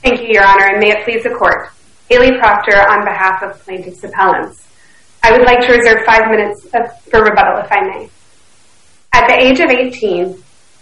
Thank you, Your Honor, and may it please the Court. Haley Proctor on behalf of plaintiffs' appellants. I would like to reserve 5 minutes for rebuttal, if I may. At the age of 18,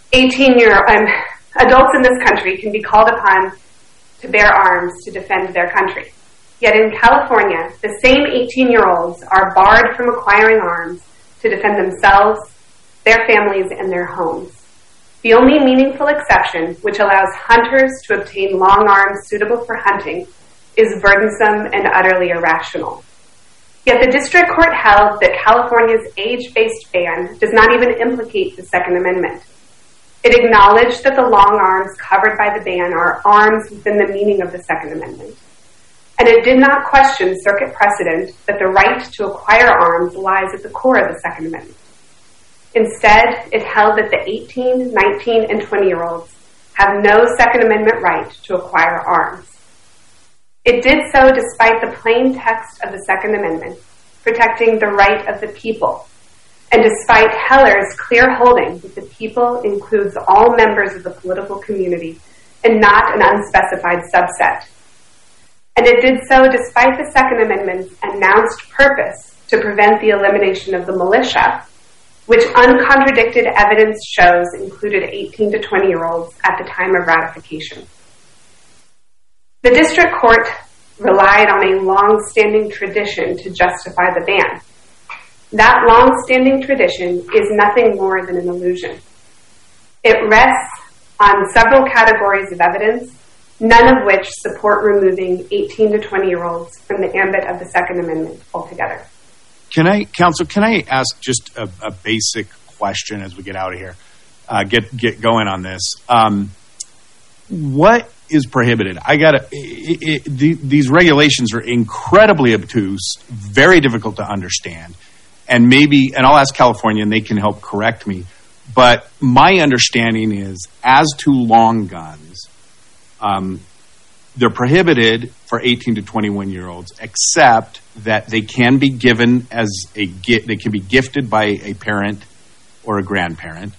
adults in this country can be called upon to bear arms to defend their country. Yet in California, the same 18-year-olds are barred from acquiring arms to defend themselves, their families, and their homes. The only meaningful exception, which allows hunters to obtain long arms suitable for hunting, is burdensome and utterly irrational. Yet the district court held that California's age-based ban does not even implicate the Second Amendment. It acknowledged that the long arms covered by the ban are arms within the meaning of the Second Amendment. And it did not question circuit precedent that the right to acquire arms lies at the core of the Second Amendment. Instead, it held that the 18, 19, and 20-year-olds have no Second Amendment right to acquire arms. It did so despite the plain text of the Second Amendment, protecting the right of the people, and despite Heller's clear holding that the people includes all members of the political community and not an unspecified subset. And it did so despite the Second Amendment's announced purpose to prevent the elimination of the militia, which uncontradicted evidence shows included 18 to 20-year-olds at the time of ratification. The district court relied on a long-standing tradition to justify the ban. That long-standing tradition is nothing more than an illusion. It rests on several categories of evidence, none of which support removing 18 to 20-year-olds from the ambit of the Second Amendment altogether. Counsel, can I ask just a basic question as we get out of here, get going on this? What is prohibited? These regulations are incredibly obtuse, very difficult to understand, and I'll ask California and they can help correct me, but my understanding is as to long guns, they're prohibited for 18 to 21-year-olds, except that they can be given they can be gifted by a parent or a grandparent,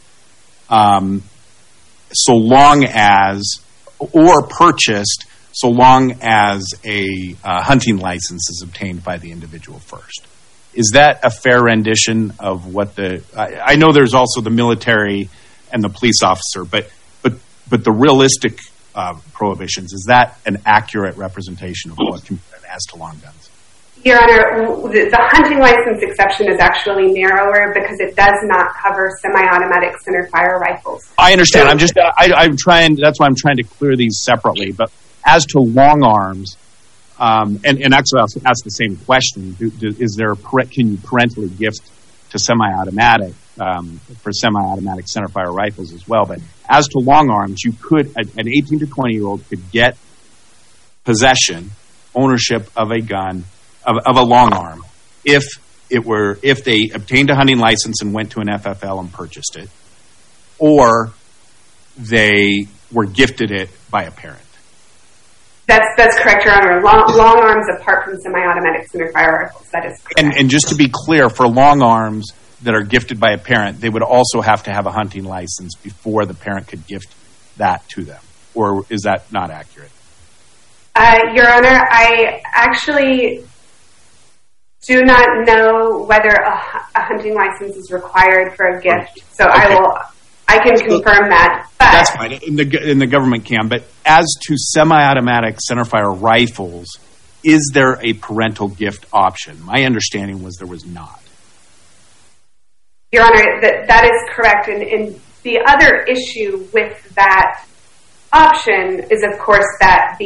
so long as, or purchased, so long as a hunting license is obtained by the individual first. Is that a fair rendition of what I know there's also the military and the police officer, but the realistic prohibitions, is that an accurate representation of what can be done as to long guns? Your Honor, the hunting license exception is actually narrower because it does not cover semi-automatic centerfire rifles. I understand. I'm trying. That's why I'm trying to clear these separately. But as to long arms, and actually I'll ask the same question: can you parentally gift to semi-automatic for semi-automatic centerfire rifles as well? But as to long arms, you could an 18 to 20-year-old could get possession, ownership of a gun. Of a long arm, if they obtained a hunting license and went to an FFL and purchased it, or they were gifted it by a parent. That's correct, Your Honor. Long arms apart from semi-automatic centerfire rifles. That is correct. And just to be clear, for long arms that are gifted by a parent, they would also have to have a hunting license before the parent could gift that to them. Or is that not accurate? Your Honor, I actually do not know whether a hunting license is required for a gift, so okay. I can confirm that. But that's fine, and the government can. But as to semi-automatic centerfire rifles, is there a parental gift option? My understanding was there was not. Your Honor, that is correct, and the other issue with that option is, of course, that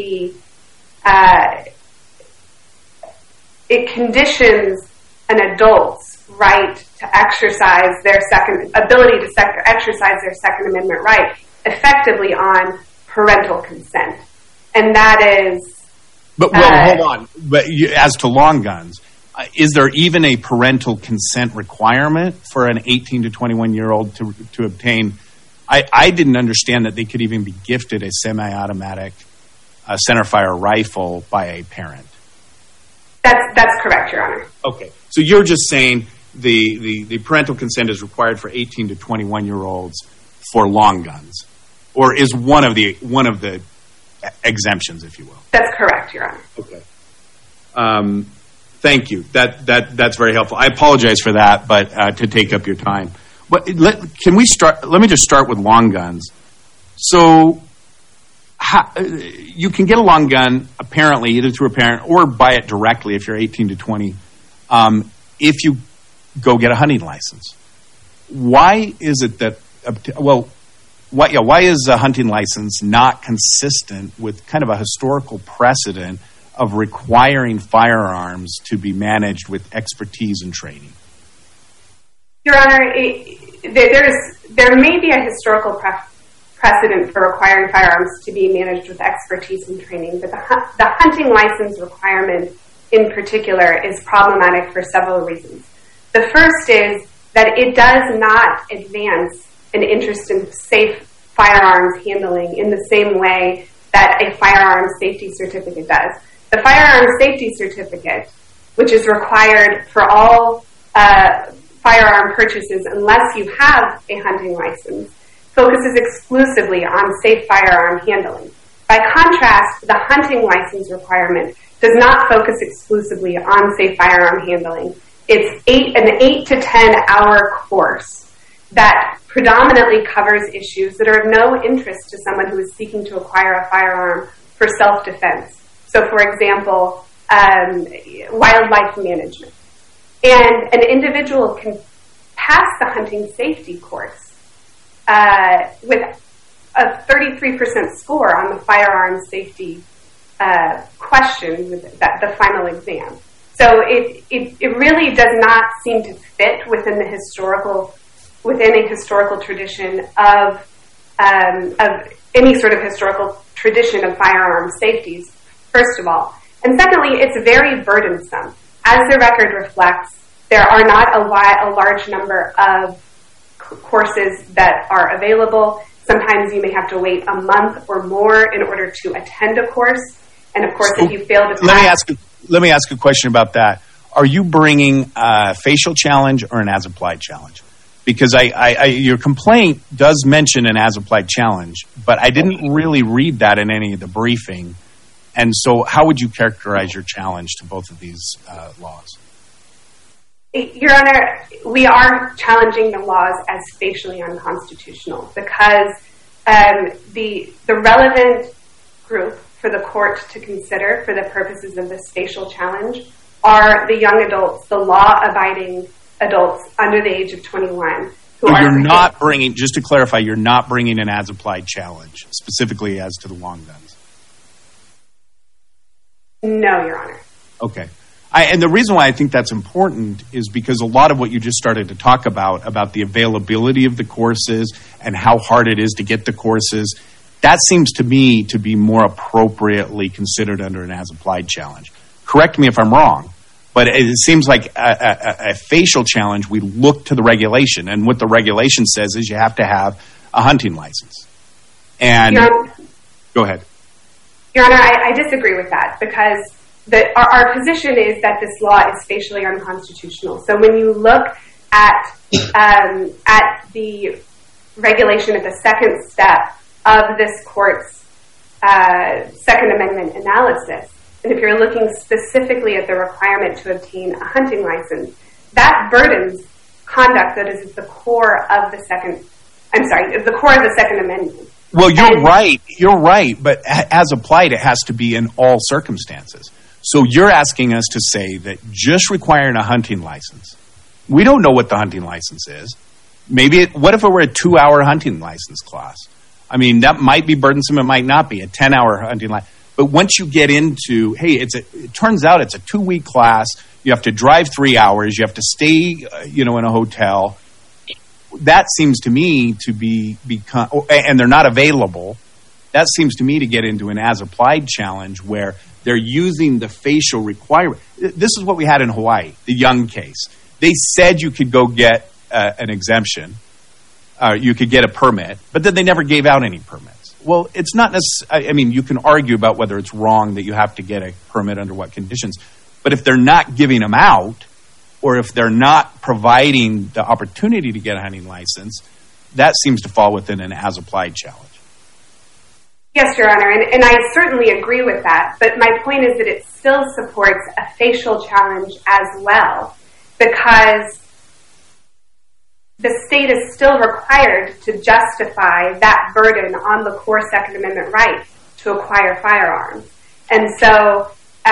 it conditions an adult's right to exercise their ability to exercise their Second Amendment right effectively on parental consent, and that is. But hold on. But as to long guns, is there even a parental consent requirement for an 18 to 21-year-old to obtain? I didn't understand that they could even be gifted a semi-automatic centerfire rifle by a parent. That's correct, Your Honor. Okay, so you're just saying the parental consent is required for 18 to 21-year-olds for long guns, or is one of the exemptions, if you will. That's correct, Your Honor. Okay. Thank you. That's very helpful. I apologize for that, but to take up your time. Can we start? Let me just start with long guns. So you can get a long gun, apparently, either through a parent or buy it directly if you're 18 to 20, if you go get a hunting license. Why is it that, why is a hunting license not consistent with kind of a historical precedent of requiring firearms to be managed with expertise and training? Your Honor, there may be a historical precedent for requiring firearms to be managed with expertise and training, but the hunting license requirement in particular is problematic for several reasons. The first is that it does not advance an interest in safe firearms handling in the same way that a firearms safety certificate does. The firearms safety certificate, which is required for all firearm purchases unless you have a hunting license, focuses exclusively on safe firearm handling. By contrast, the hunting license requirement does not focus exclusively on safe firearm handling. It's an 8 to 10 hour course that predominantly covers issues that are of no interest to someone who is seeking to acquire a firearm for self-defense. So, for example, wildlife management. And an individual can pass the hunting safety course with a 33% score on the firearms safety question, the final exam. So it really does not seem to fit within a historical tradition of any sort of historical tradition of firearm safeties, first of all. And secondly, it's very burdensome. As the record reflects, there are not a large number of courses that are available. Sometimes you may have to wait a month or more in order to attend a course. And of course, if you fail to pass... Let me ask a question about that. Are you bringing a facial challenge or an as-applied challenge? Because your complaint does mention an as-applied challenge, but I didn't really read that in any of the briefing. And so how would you characterize your challenge to both of these laws? Your Honor, we are challenging the laws as facially unconstitutional because the relevant group for the court to consider for the purposes of this facial challenge are the young adults, the law-abiding adults under the age of 21. You're not bringing, just to clarify, you're not bringing an as-applied challenge, specifically as to the long guns? No, Your Honor. Okay. And the reason why I think that's important is because a lot of what you just started to talk about the availability of the courses and how hard it is to get the courses, that seems to me to be more appropriately considered under an as-applied challenge. Correct me if I'm wrong, but it seems like a facial challenge, we look to the regulation, and what the regulation says is you have to have a hunting license. And go ahead. Your Honor, I disagree with that because our position is that this law is facially unconstitutional. So when you look at the regulation at the second step of this court's Second Amendment analysis, and if you're looking specifically at the requirement to obtain a hunting license, that burdens conduct that is at the core of the Second Amendment. Well, you're right, but as applied, it has to be in all circumstances. So you're asking us to say that just requiring a hunting license, we don't know what the hunting license is. What if it were a 2-hour hunting license class? I mean, that might be burdensome, it might not be, a 10-hour hunting license. But once you get into, it turns out it's a 2-week class, you have to drive 3 hours, you have to stay, in a hotel. That seems to me to become, and they're not available, that seems to me to get into an as-applied challenge where they're using the facial requirement. This is what we had in Hawaii, the Young case. They said you could go get an exemption, you could get a permit, but then they never gave out any permits. Well, it's not necessarily, you can argue about whether it's wrong that you have to get a permit under what conditions, but if they're not giving them out, or if they're not providing the opportunity to get a hunting license, that seems to fall within an as-applied challenge. Yes, Your Honor, and I certainly agree with that, but my point is that it still supports a facial challenge as well, because the state is still required to justify that burden on the core Second Amendment right to acquire firearms. And so,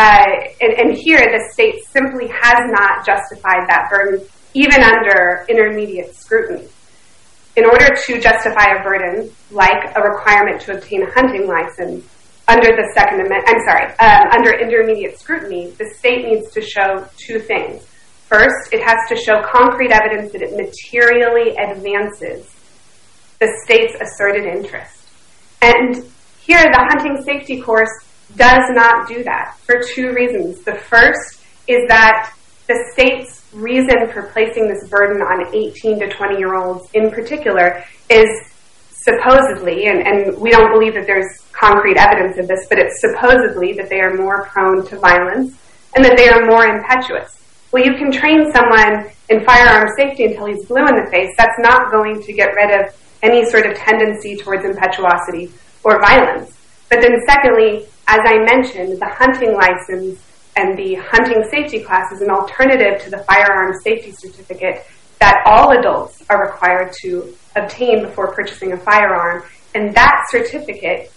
and here the state simply has not justified that burden, even under intermediate scrutiny. In order to justify a burden, like a requirement to obtain a hunting license under the Second Amendment, under intermediate scrutiny, the state needs to show two things. First, it has to show concrete evidence that it materially advances the state's asserted interest. And here, the hunting safety course does not do that for two reasons. The first is that the state's reason for placing this burden on 18 to 20-year-olds in particular is supposedly, and we don't believe that there's concrete evidence of this, but it's supposedly that they are more prone to violence and that they are more impetuous. Well, you can train someone in firearm safety until he's blue in the face. That's not going to get rid of any sort of tendency towards impetuosity or violence. But then secondly, as I mentioned, the hunting license and the hunting safety class is an alternative to the firearm safety certificate that all adults are required to obtain before purchasing a firearm. And that certificate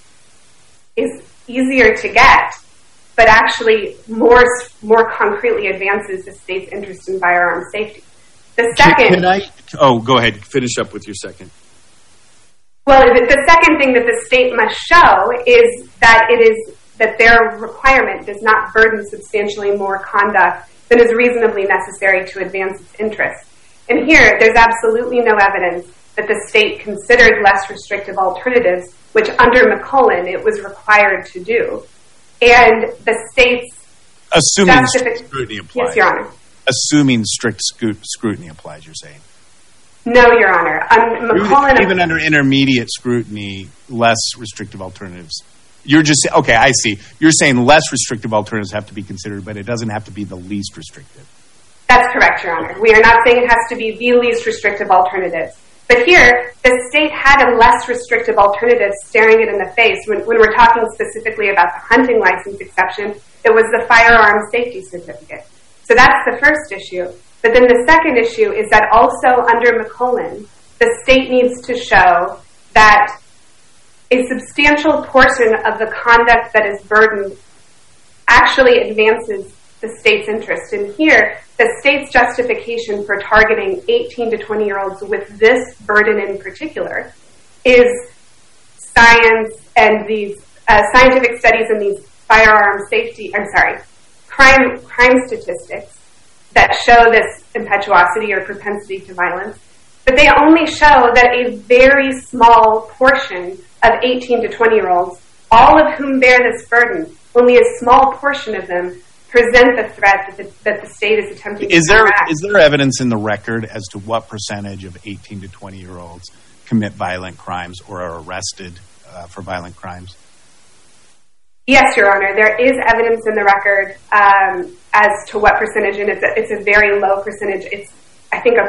is easier to get, but actually more concretely advances the state's interest in firearm safety. The second... Go ahead. Finish up with your second. Well, the second thing that the state must show is that their requirement does not burden substantially more conduct than is reasonably necessary to advance its interests. And here, there's absolutely no evidence that the state considered less restrictive alternatives, which under McCullen it was required to do. And the state's... Assuming strict scrutiny applies. Yes, Your Honor. Assuming strict scrutiny applies, you're saying? No, Your Honor. McCullen... Even under intermediate scrutiny, less restrictive alternatives. You're just... Okay, I see. You're saying less restrictive alternatives have to be considered, but it doesn't have to be the least restrictive. That's correct, Your Honor. We are not saying it has to be the least restrictive alternatives. But here, the state had a less restrictive alternative staring it in the face. When we're talking specifically about the hunting license exception, it was the firearm safety certificate. So that's the first issue. But then the second issue is that also under McCullen, the state needs to show that a substantial portion of the conduct that is burdened actually advances the state's interest. And here, the state's justification for targeting 18 to 20-year-olds with this burden in particular is science and these scientific studies and these crime statistics that show this impetuosity or propensity to violence. But they only show that a very small portion of 18 to 20-year-olds, all of whom bear this burden, only a small portion of them present the threat that the state is attempting to counteract. Is there evidence in the record as to what percentage of 18 to 20-year-olds commit violent crimes or are arrested for violent crimes? Yes, Your Honor. There is evidence in the record as to what percentage, and it's a very low percentage. It's, I think,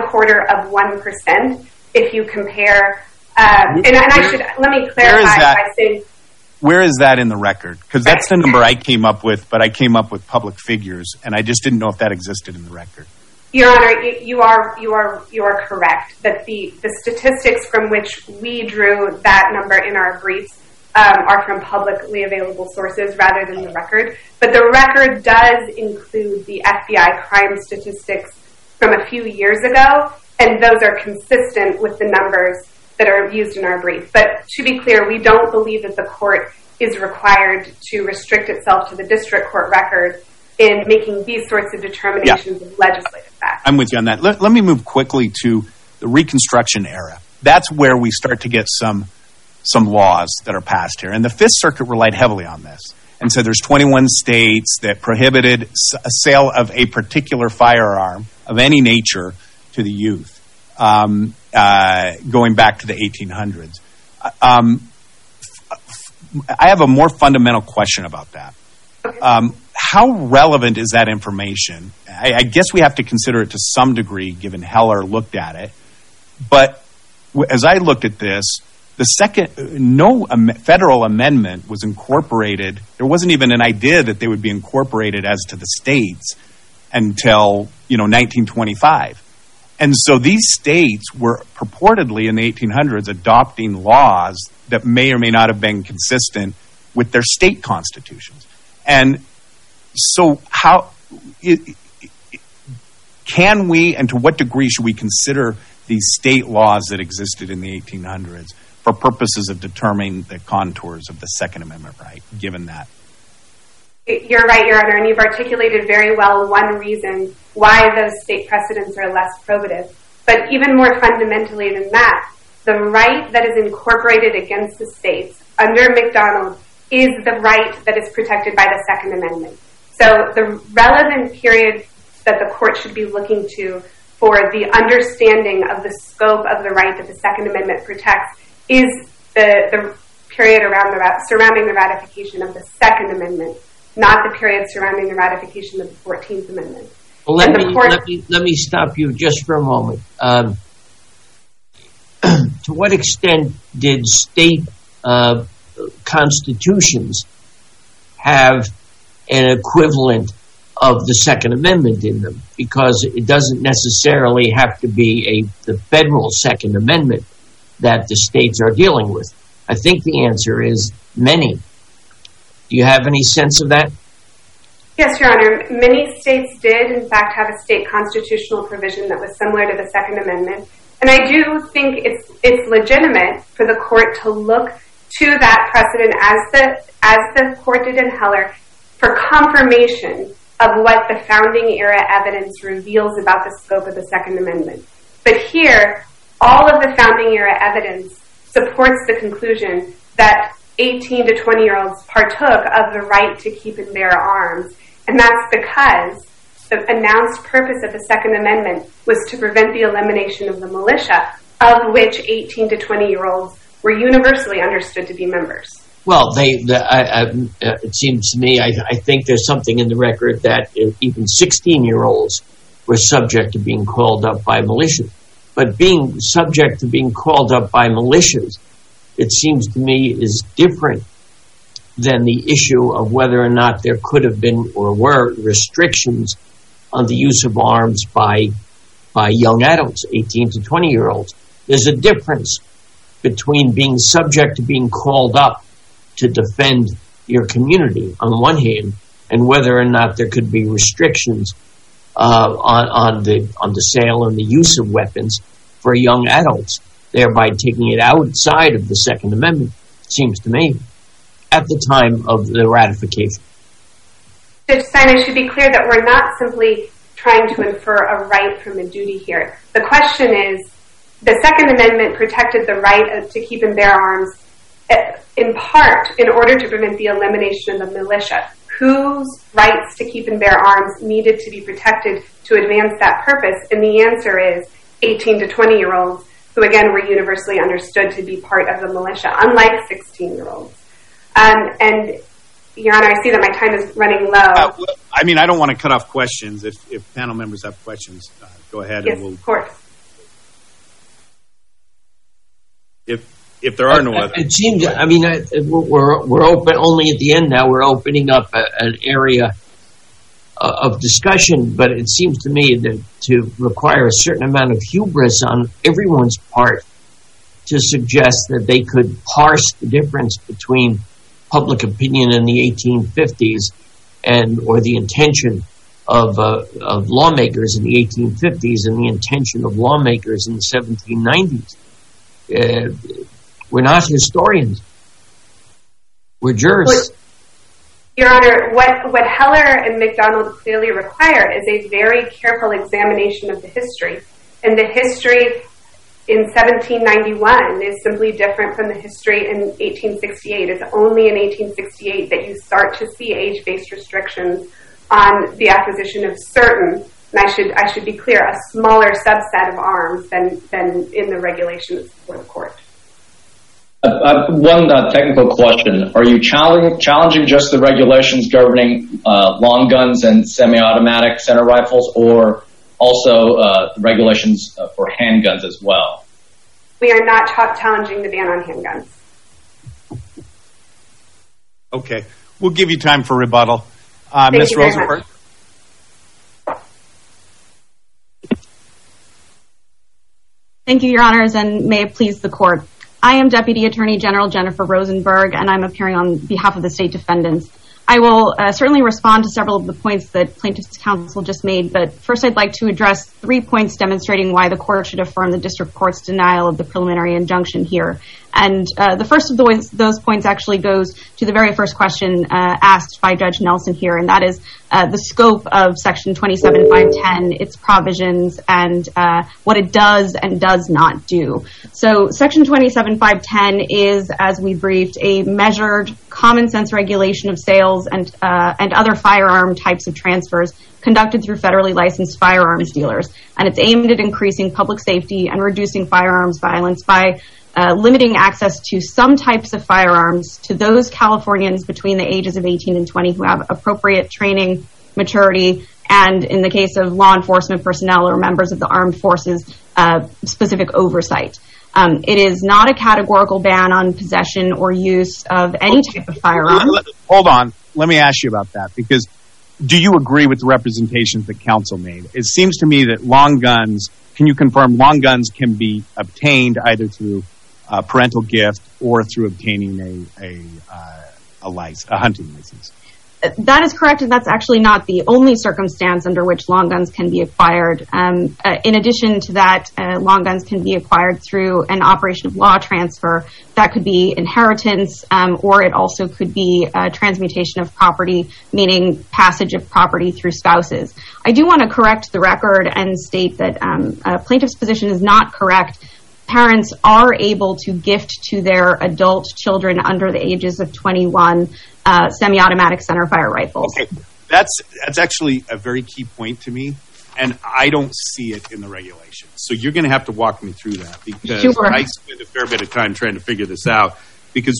0.25% if you compare. Let me clarify by saying... Where is that in the record? Because that's the number I came up with, but I came up with public figures, and I just didn't know if that existed in the record. Your Honor, you are correct that the statistics from which we drew that number in our briefs are from publicly available sources rather than the record. But the record does include the FBI crime statistics from a few years ago, and those are consistent with the numbers that are used in our brief. But to be clear, we don't believe that the court is required to restrict itself to the district court record in making these sorts of determinations of legislative facts. I'm with you on that. Let me move quickly to the Reconstruction era. That's where we start to get some laws that are passed here. And the Fifth Circuit relied heavily on this. And so there's 21 states that prohibited a sale of a particular firearm of any nature to the youth. Going back to the 1800s. I have a more fundamental question about that. How relevant is that information? I guess we have to consider it to some degree, given Heller looked at it. But as I looked at this, no federal amendment was incorporated. There wasn't even an idea that they would be incorporated as to the states until 1925. And so these states were purportedly in the 1800s adopting laws that may or may not have been consistent with their state constitutions. And so can we, and to what degree should we consider these state laws that existed in the 1800s for purposes of determining the contours of the Second Amendment right, given that? You're right, Your Honor, and you've articulated very well one reason why those state precedents are less probative. But even more fundamentally than that, the right that is incorporated against the states under McDonald is the right that is protected by the Second Amendment. So the relevant period that the court should be looking to for the understanding of the scope of the right that the Second Amendment protects is the period surrounding the ratification of the Second Amendment, not the period surrounding the ratification of the 14th Amendment. Well, let me stop you just for a moment. To what extent did state constitutions have an equivalent of the Second Amendment in them? Because it doesn't necessarily have to be the federal Second Amendment that the states are dealing with. I think the answer is many. Do you have any sense of that? Yes, Your Honor. Many states did, in fact, have a state constitutional provision that was similar to the Second Amendment. And I do think it's legitimate for the court to look to that precedent as the court did in Heller for confirmation of what the founding era evidence reveals about the scope of the Second Amendment. But here, all of the founding era evidence supports the conclusion that 18 to 20-year-olds partook of the right to keep and bear arms. And that's because the announced purpose of the Second Amendment was to prevent the elimination of the militia, of which 18 to 20-year-olds were universally understood to be members. Well, it seems to me, I think there's something in the record that even 16-year-olds were subject to being called up by militias. But being subject to being called up by militias, it seems to me, is different than the issue of whether or not there could have been or were restrictions on the use of arms by young adults, 18 to 20-year-olds. There's a difference between being subject to being called up to defend your community on one hand, and whether or not there could be restrictions on the sale and the use of weapons for young adults, thereby taking it outside of the Second Amendment, it seems to me, at the time of the ratification. Judge Stein, I should be clear that we're not simply trying to infer a right from a duty here. The question is, the Second Amendment protected the right to keep and bear arms in part in order to prevent the elimination of the militia, whose rights to keep and bear arms needed to be protected to advance that purpose. And the answer is 18 to 20-year-olds, who again were universally understood to be part of the militia, unlike 16-year-olds. And Your Honor, I see that my time is running low. I don't want to cut off questions. If panel members have questions, go ahead. Yes, of course. If there are no other, it seems. We're open only at the end now. We're opening up an area of discussion, but it seems to me that to require a certain amount of hubris on everyone's part to suggest that they could parse the difference between public opinion in the 1850s or the intention of lawmakers in the 1850s and the intention of lawmakers in the 1790s. We're not historians. We're jurists. Your Honor, what Heller and McDonald clearly require is a very careful examination of the history. And the history in 1791 is simply different from the history in 1868. It's only in 1868 that you start to see age-based restrictions on the acquisition of certain, and I should be clear, a smaller subset of arms than in the regulations for the court. One technical question. Are you challenging just the regulations governing long guns and semi-automatic center rifles, or also regulations for handguns as well? We are not challenging the ban on handguns. Okay. We'll give you time for rebuttal. Ms. Rosenberg. Thank you, Your Honors, and may it please the Court. I am Deputy Attorney General Jennifer Rosenberg, and I'm appearing on behalf of the state defendants. I will certainly respond to several of the points that Plaintiff's Counsel just made, but first I'd like to address 3 points demonstrating why the Court should affirm the District Court's denial of the preliminary injunction here. And the first of those points actually goes to the very first question asked by Judge Nelson here, and that is the scope of Section 27510, its provisions, and what it does and does not do. So Section 27510 is, as we briefed, a measured, common-sense regulation of sales and other firearm types of transfers conducted through federally licensed firearms dealers. And it's aimed at increasing public safety and reducing firearms violence by limiting access to some types of firearms to those Californians between the ages of 18 and 20 who have appropriate training, maturity, and in the case of law enforcement personnel or members of the armed forces, specific oversight. It is not a categorical ban on possession or use of any type of firearm. Hold on. Let me ask you about that, because do you agree with the representations that counsel made? It seems to me that long guns, can you confirm long guns can be obtained either through parental gift or through obtaining a hunting license? That is correct, and that's actually not the only circumstance under which long guns can be acquired. In addition to that, long guns can be acquired through an operation of law transfer. That could be inheritance, or it also could be transmutation of property, meaning passage of property through spouses. I do want to correct the record and state that plaintiff's position is not correct. Parents are able to gift to their adult children under the ages of 21 semi-automatic centerfire rifles. Okay, that's actually a very key point to me, and I don't see it in the regulations. So you're going to have to walk me through that, because sure. I spent a fair bit of time trying to figure this out, because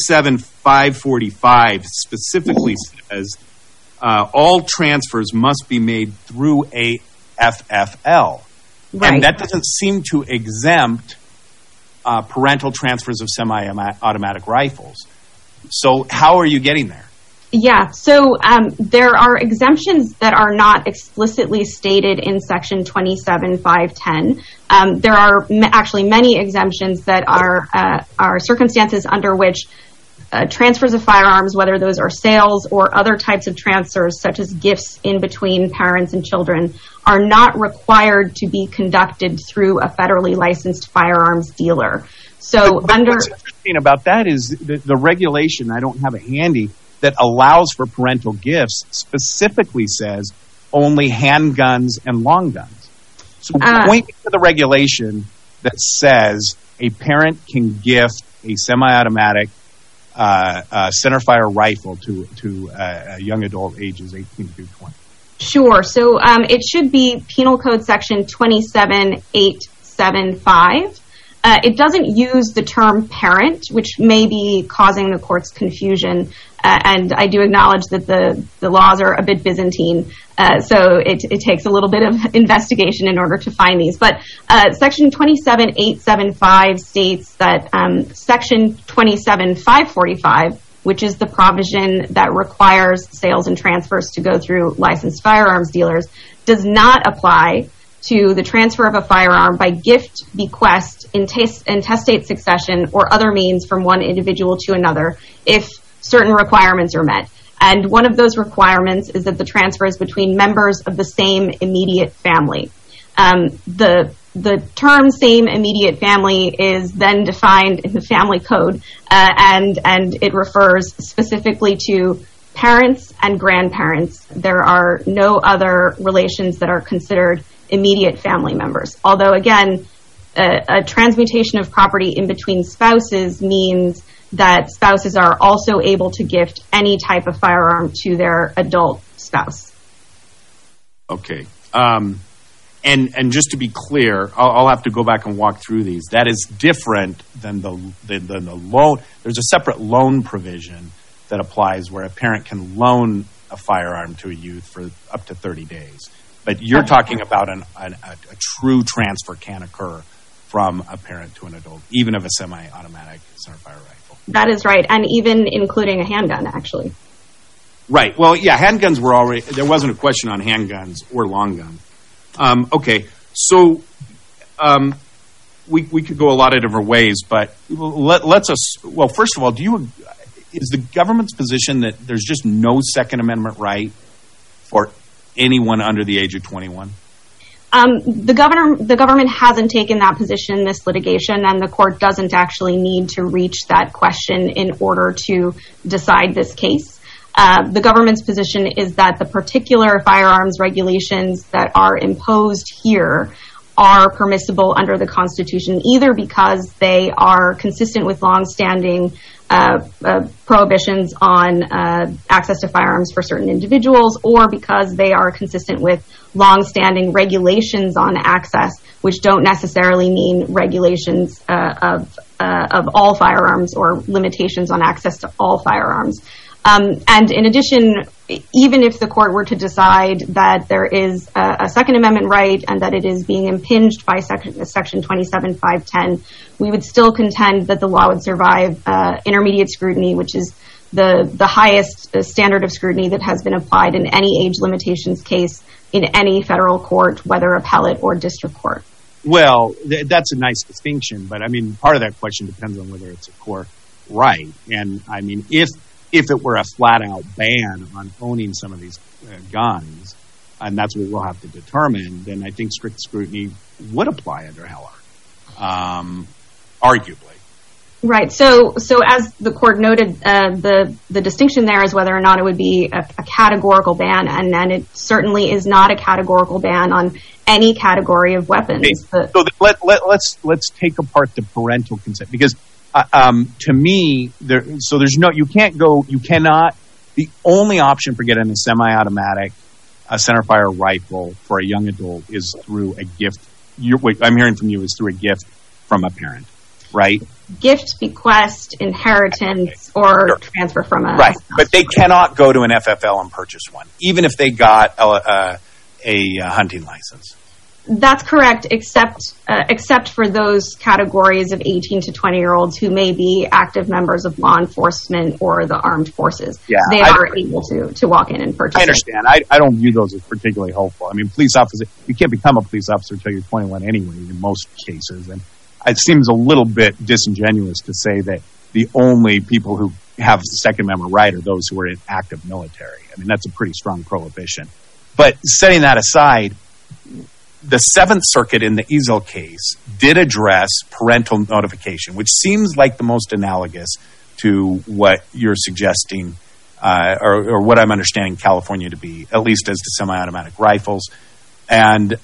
27545 specifically says all transfers must be made through a FFL. Right. And that doesn't seem to exempt parental transfers of semi-automatic rifles. So how are you getting there? Yeah, so there are exemptions that are not explicitly stated in Section 27510. There are actually many exemptions that are circumstances under which transfers of firearms, whether those are sales or other types of transfers, such as gifts in between parents and children, are not required to be conducted through a federally licensed firearms dealer. So what's interesting about that is the regulation, I don't have it handy, that allows for parental gifts specifically says only handguns and long guns. So point to the regulation that says a parent can gift a semi-automatic centerfire rifle to a young adult ages 18 through 20. Sure. So it should be Penal Code Section 27875. It doesn't use the term parent, which may be causing the court's confusion. And I do acknowledge that the laws are a bit Byzantine, so it takes a little bit of investigation in order to find these. But Section 27875 states that Section 27545, which is the provision that requires sales and transfers to go through licensed firearms dealers, does not apply to the transfer of a firearm by gift, bequest, intestate succession, or other means from one individual to another if certain requirements are met. And one of those requirements is that the transfer is between members of the same immediate family. The term same immediate family is then defined in the family code, and it refers specifically to parents and grandparents. There are no other relations that are considered immediate family members. Although, again, a transmutation of property in between spouses means that spouses are also able to gift any type of firearm to their adult spouse. Okay. And just to be clear, I'll have to go back and walk through these. That is different than the loan. There's a separate loan provision that applies where a parent can loan a firearm to a youth for up to 30 days. But you're talking about a true transfer can occur from a parent to an adult, even of a semi-automatic centerfire rifle. That is right, and even including a handgun, actually. Right. Well, yeah, handguns were already, there wasn't a question on handguns or long guns. Okay, so we could go a lot of different ways, but first of all, is the government's position that there's just no Second Amendment right for anyone under the age of 21? The government hasn't taken that position in this litigation, and the court doesn't actually need to reach that question in order to decide this case. The government's position is that the particular firearms regulations that are imposed here are permissible under the Constitution, either because they are consistent with longstanding prohibitions on access to firearms for certain individuals, or because they are consistent with longstanding regulations on access, which don't necessarily mean regulations of all firearms or limitations on access to all firearms. And in addition, even if the court were to decide that there is a Second Amendment right and that it is being impinged by Section 27.510, we would still contend that the law would survive intermediate scrutiny, which is the highest standard of scrutiny that has been applied in any age limitations case in any federal court, whether appellate or district court. Well, that's a nice distinction, but I mean, part of that question depends on whether it's a core right. And I mean, if it were a flat-out ban on owning some of these guns, and that's what we'll have to determine, then I think strict scrutiny would apply under Heller, arguably. Right. So as the court noted, the distinction there is whether or not it would be a categorical ban, and it certainly is not a categorical ban on any category of weapons. Okay. So let's take apart the parental consent, because to me, you cannot, the only option for getting a semi-automatic centerfire rifle for a young adult is through a gift. What I'm hearing from you is through a gift from a parent, right? Gift, bequest, inheritance, or transfer from a... Right, but they cannot go to an FFL and purchase one, even if they got a hunting license. That's correct, except for those categories of 18 to 20-year-olds who may be active members of law enforcement or the armed forces. Yeah, they are able to walk in and purchase. I understand. I don't view those as particularly helpful. I mean, police officers, you can't become a police officer until you're 21 anyway, in most cases. And it seems a little bit disingenuous to say that the only people who have the Second Amendment right are those who are in active military. I mean, that's a pretty strong prohibition. But setting that aside, the Seventh Circuit in the Ezel case did address parental notification, which seems like the most analogous to what you're suggesting, or what I'm understanding California to be, at least as to semi-automatic rifles. And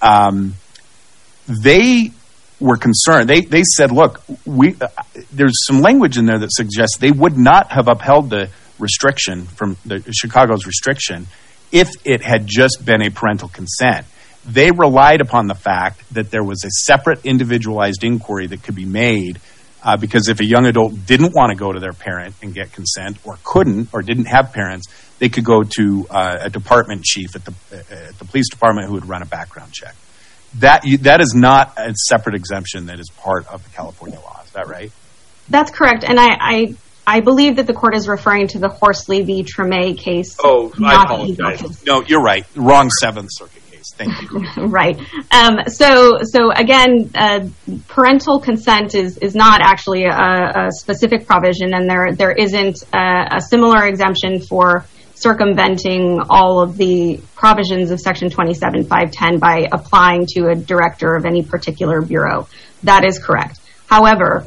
they were concerned. They said, look, there's some language in there that suggests they would not have upheld the restriction from Chicago's restriction if it had just been a parental consent. They relied upon the fact that there was a separate individualized inquiry that could be made because if a young adult didn't want to go to their parent and get consent, or couldn't, or didn't have parents, they could go to a department chief at the police department who would run a background check. That is not a separate exemption that is part of the California law. Is that right? That's correct. And I believe that the court is referring to the Horsley v. Tremay case. Oh, I apologize. No, you're right. Wrong Seventh Circuit. Thank you. Right. So again, parental consent is not actually a specific provision, and there isn't a similar exemption for circumventing all of the provisions of Section 27.510 by applying to a director of any particular bureau. That is correct. However,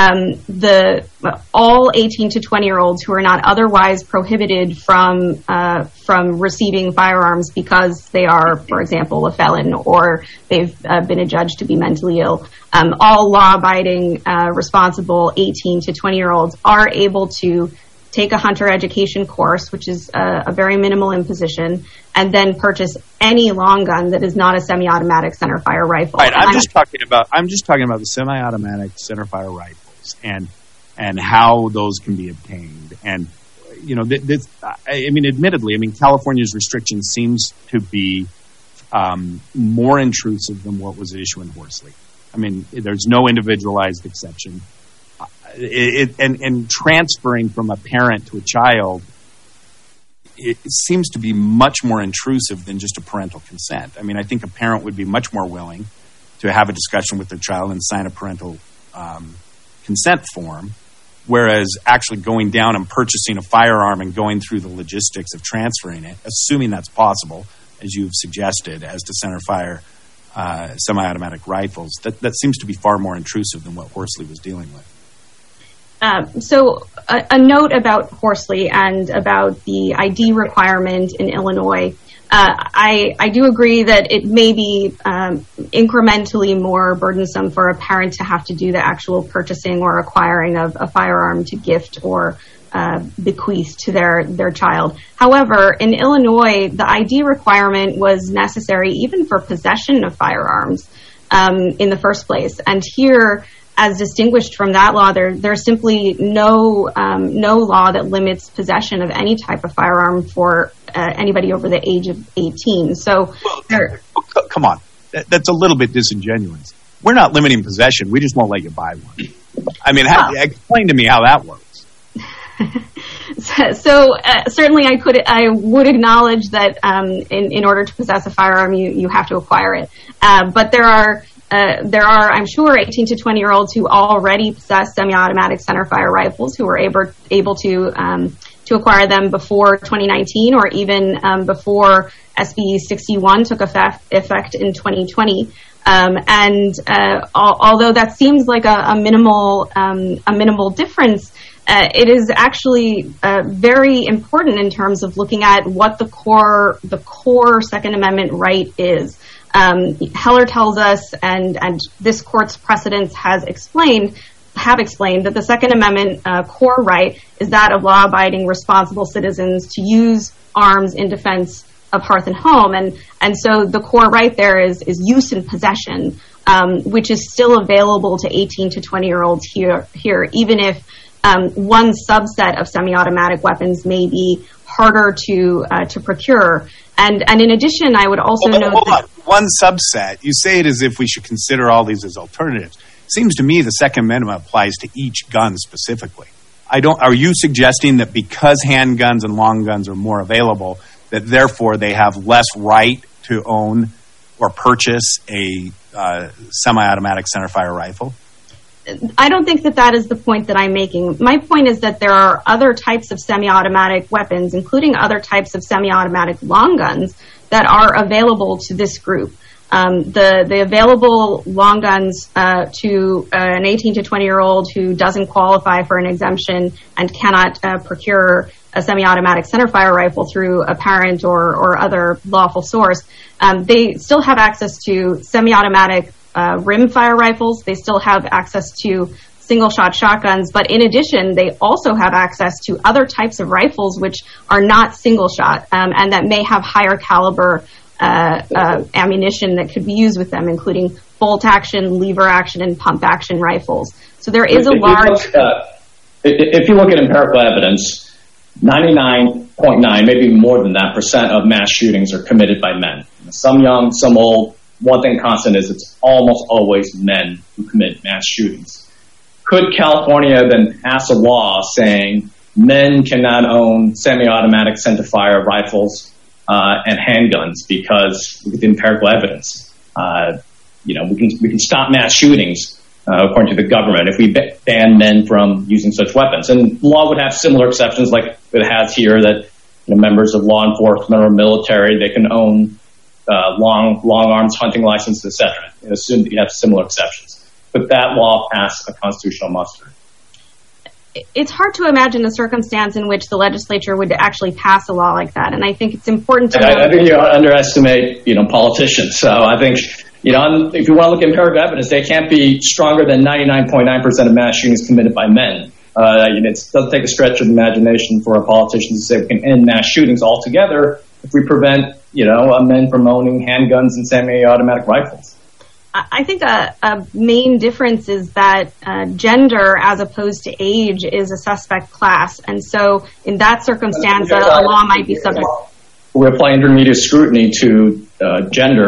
all 18 to 20-year-olds who are not otherwise prohibited from receiving firearms because they are, for example, a felon or they've been adjudged to be mentally ill, all law-abiding, responsible 18 to 20-year-olds are able to take a hunter education course, which is a very minimal imposition, and then purchase any long gun that is not a semi-automatic centerfire rifle. Right. I'm just talking about the semi-automatic centerfire rifles and how those can be obtained. And admittedly, California's restriction seems to be more intrusive than what was at issue in Horsley. I mean, there's no individualized exception. And transferring from a parent to a child, it seems to be much more intrusive than just a parental consent. I mean, I think a parent would be much more willing to have a discussion with their child and sign a parental consent form, whereas actually going down and purchasing a firearm and going through the logistics of transferring it, assuming that's possible, as you've suggested, as to centerfire semi-automatic rifles, that seems to be far more intrusive than what Horsley was dealing with. So a note about Horsley and about the ID requirement in Illinois. I do agree that it may be incrementally more burdensome for a parent to have to do the actual purchasing or acquiring of a firearm to gift or bequeath to their child. However, in Illinois, the ID requirement was necessary even for possession of firearms in the first place. And here, as distinguished from that law, there's simply no law that limits possession of any type of firearm for anybody over the age of 18. So, come on, that's a little bit disingenuous. We're not limiting possession; we just won't let you buy one. I mean, explain to me how that works. So certainly, I would acknowledge that in order to possess a firearm, you have to acquire it. But there are, I'm sure, 18 to 20-year-olds who already possess semi-automatic centerfire rifles who were able to acquire them before 2019 or even before SB 61 took effect in 2020. Although that seems like a minimal difference, it is actually very important in terms of looking at what the core Second Amendment right is. Heller tells us, and this court's precedents have explained that the Second Amendment core right is that of law-abiding, responsible citizens to use arms in defense of hearth and home, and so the core right there is use and possession, which is still available to 18 to 20-year-olds here, even if one subset of semi-automatic weapons may be harder to procure. And in addition, I would also note that one subset. You say it as if we should consider all these as alternatives. Seems to me the Second Amendment applies to each gun specifically. Are you suggesting that because handguns and long guns are more available, that therefore they have less right to own or purchase a semi-automatic centerfire rifle? I don't think that is the point that I'm making. My point is that there are other types of semi-automatic weapons, including other types of semi-automatic long guns, that are available to this group. The available long guns to an 18 to 20-year-old who doesn't qualify for an exemption and cannot procure a semi-automatic centerfire rifle through a parent or other lawful source, they still have access to semi-automatic rimfire rifles. They still have access to single-shot shotguns, but in addition, they also have access to other types of rifles which are not single-shot and that may have higher caliber ammunition that could be used with them, including bolt-action, lever-action, and pump-action rifles. So there is if you look at empirical evidence, 99.9, maybe more than that, % of mass shootings are committed by men. Some young, some old. One thing constant is it's almost always men who commit mass shootings. Could California then pass a law saying men cannot own semi-automatic centerfire rifles and handguns because with empirical evidence, we can stop mass shootings according to the government if we ban men from using such weapons. And law would have similar exceptions like it has here that members of law enforcement or military, they can own long arms, hunting licenses, etc. And assume that you have similar exceptions. But that law passed a constitutional muster. It's hard to imagine a circumstance in which the legislature would actually pass a law like that, and I think it's important to I think you underestimate, politicians. So I think, if you want to look at empirical evidence, they can't be stronger than 99.9% of mass shootings committed by men. It doesn't take a stretch of imagination for a politician to say we can end mass shootings altogether if we prevent, men from owning handguns and semi-automatic rifles. I think a main difference is that gender, as opposed to age, is a suspect class. And so in that circumstance, a law might be subject. We apply intermediate scrutiny to gender,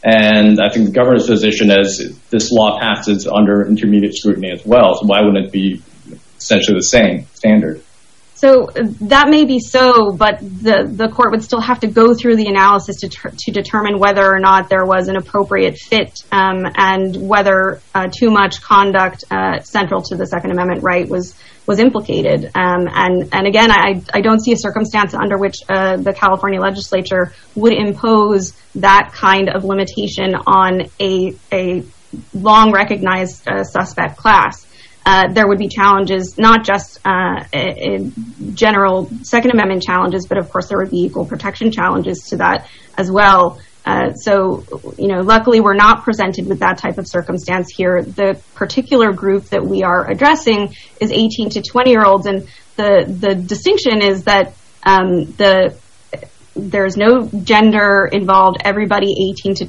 And I think the governor's position is this law passes under intermediate scrutiny as well. So why wouldn't it be essentially the same standard? So that may be so, but the court would still have to go through the analysis to determine whether or not there was an appropriate fit and whether too much conduct central to the Second Amendment right was implicated. And again, I don't see a circumstance under which the California legislature would impose that kind of limitation on a long recognized suspect class. There would be challenges, not just in general Second Amendment challenges, but of course there would be equal protection challenges to that as well. So, luckily we're not presented with that type of circumstance here. The particular group that we are addressing is 18 to 20-year-olds, and the distinction is that there's no gender involved. Everybody in the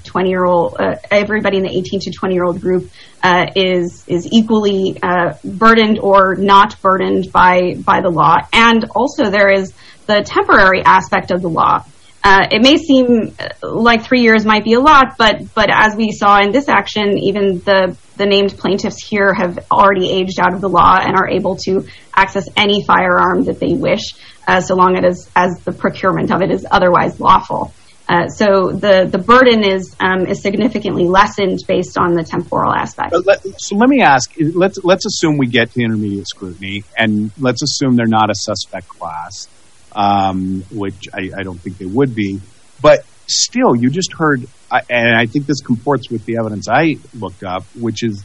18 to 20-year-old group is equally burdened or not burdened by the law. And also there is the temporary aspect of the law. It may seem like 3 years might be a lot, but as we saw in this action, even the named plaintiffs here have already aged out of the law and are able to access any firearm that they wish, so long as the procurement of it is otherwise lawful. So the burden is significantly lessened based on the temporal aspect. So let me ask, let's assume we get to intermediate scrutiny, and let's assume they're not a suspect class, which I don't think they would be. But still, you just heard, and I think this comports with the evidence I looked up, which is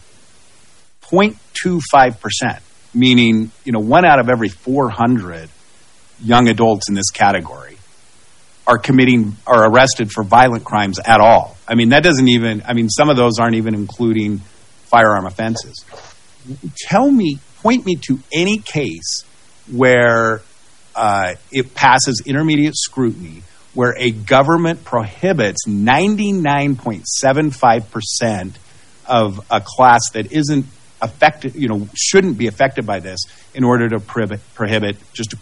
0.25%, meaning 1 out of every 400 young adults in this category are arrested for violent crimes at all. I mean, some of those aren't even including firearm offenses. Point me to any case where it passes intermediate scrutiny, where a government prohibits 99.75% of a class that isn't affected, shouldn't be affected by this, in order to prohibit just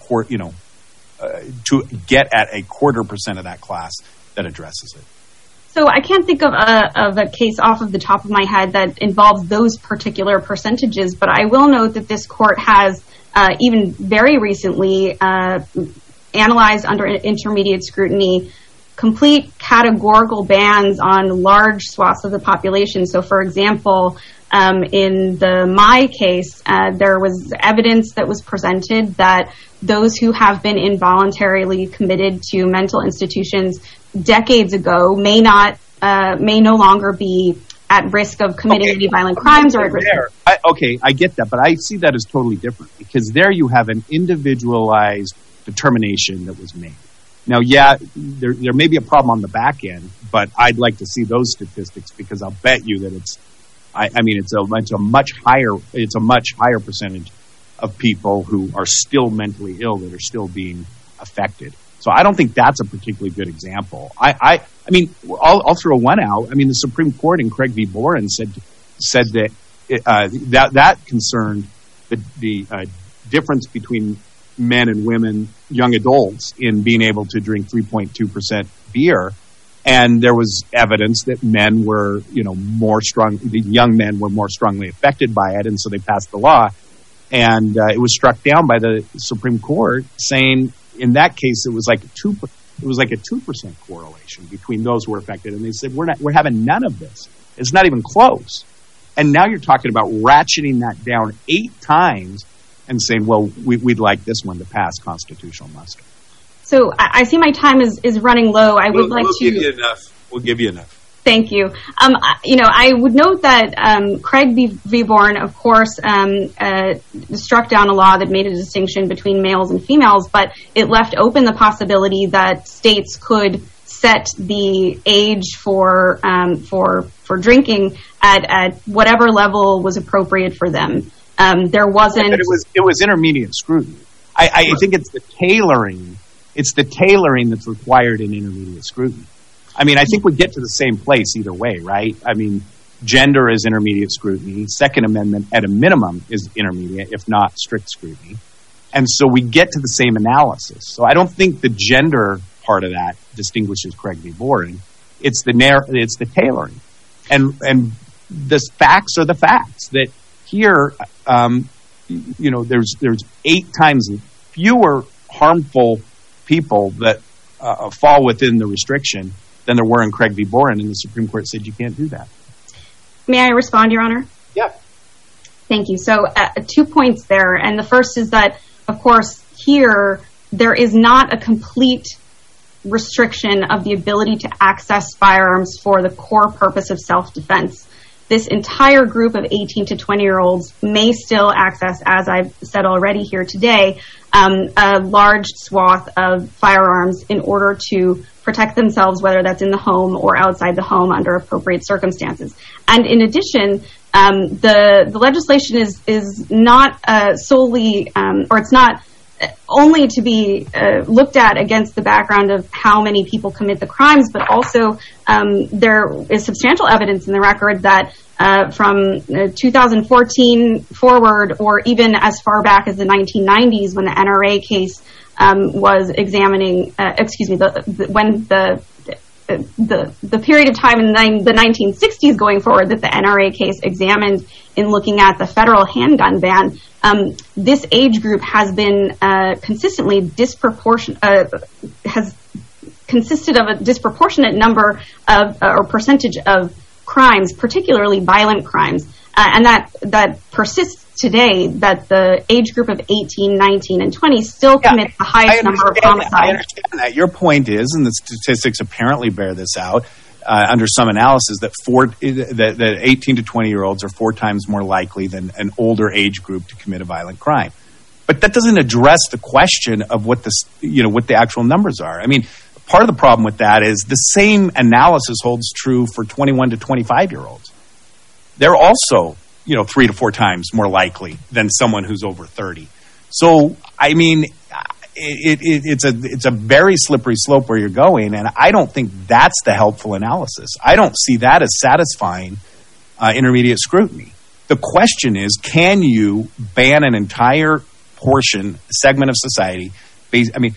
to get at a 0.25% of that class that addresses it. So I can't think of a case off of the top of my head that involves those particular percentages, but I will note that this court has even very recently analyzed under intermediate scrutiny complete categorical bans on large swaths of the population. So, for example, in the Mai case, there was evidence that was presented that those who have been involuntarily committed to mental institutions decades ago may no longer be at risk of committing any violent crimes or at risk. I get that, but I see that as totally different, because there you have an individualized determination that was made. Now, there may be a problem on the back end, but I'd like to see those statistics, because I'll bet you that it's a much higher percentage of people who are still mentally ill that are still being affected. So I don't think that's a particularly good example. I'll throw one out. I mean, the Supreme Court in Craig v. Boren said that that concerned the difference between men and women, young adults, in being able to drink 3.2% beer. And there was evidence that men were, the young men were more strongly affected by it, and so they passed the law. And it was struck down by the Supreme Court, saying in that case it was like a 2% correlation between those who were affected. And they said we're having none of this. It's not even close. And now you're talking about ratcheting that down 8 times and saying, well, we'd like this one to pass constitutional muster. So I see my time is running low. We'll give you enough. We'll give you enough. Thank you. I would note that Craig v. Boren, of course, struck down a law that made a distinction between males and females, but it left open the possibility that states could set the age for drinking at whatever level was appropriate for them. There wasn't. But it was intermediate scrutiny. I think it's the tailoring. It's the tailoring that's required in intermediate scrutiny. I mean, I think we get to the same place either way, right? I mean, gender is intermediate scrutiny. Second Amendment, at a minimum, is intermediate, if not strict scrutiny. And so we get to the same analysis. So I don't think the gender part of that distinguishes Craig v. Boren. It's the tailoring, and the facts are the facts. That here, there's 8 times fewer harmful people that fall within the restriction than there were in Craig v. Boren, and the Supreme Court said you can't do that. May I respond, Your Honor? Yeah. Thank you. So 2 points there. And the first is that, of course, here there is not a complete restriction of the ability to access firearms for the core purpose of self-defense. This entire group of 18 to 20-year-olds may still access, as I've said already here today, a large swath of firearms in order to protect themselves, whether that's in the home or outside the home under appropriate circumstances. And in addition, the legislation is not solely, or it's not only to be looked at against the background of how many people commit the crimes, but also there is substantial evidence in the record that from 2014 forward, or even as far back as the 1990s when the NRA case was examining, when the period of time in the 1960s going forward that the NRA case examined in looking at the federal handgun ban, this age group has been consistently has consisted of a disproportionate number of or percentage of crimes, particularly violent crimes, and that persists today, that the age group of 18, 19, and 20 still commit the highest number of homicides. I understand that. Your point is, and the statistics apparently bear this out, under some analysis, that 18 to 20-year-olds are 4 times more likely than an older age group to commit a violent crime. But that doesn't address the question of what the actual numbers are. I mean, part of the problem with that is the same analysis holds true for 21 to 25-year-olds. They're also 3 to 4 times more likely than someone who's over 30. So, I mean, it's a very slippery slope where you're going, and I don't think that's the helpful analysis. I don't see that as satisfying intermediate scrutiny. The question is, can you ban an entire segment of society based on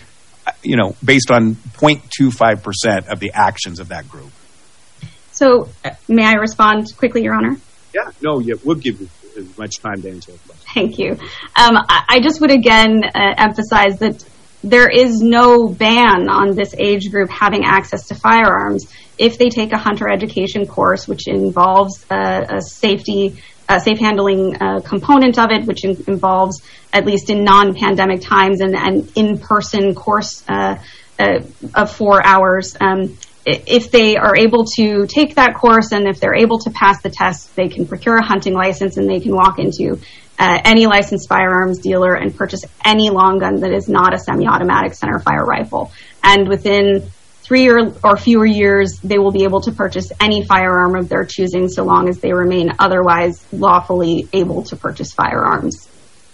0.25% of the actions of that group? So, may I respond quickly, Your Honor? Yeah, we'll give you as much time to answer that question. Thank you. I just would again emphasize that there is no ban on this age group having access to firearms if they take a hunter education course, which involves a safe handling component of it, which involves, at least in non-pandemic times, an in-person course of 4 hours. If they are able to take that course and if they're able to pass the test, they can procure a hunting license and they can walk into any licensed firearms dealer and purchase any long gun that is not a semi-automatic centerfire rifle. And within 3 or fewer years, they will be able to purchase any firearm of their choosing so long as they remain otherwise lawfully able to purchase firearms.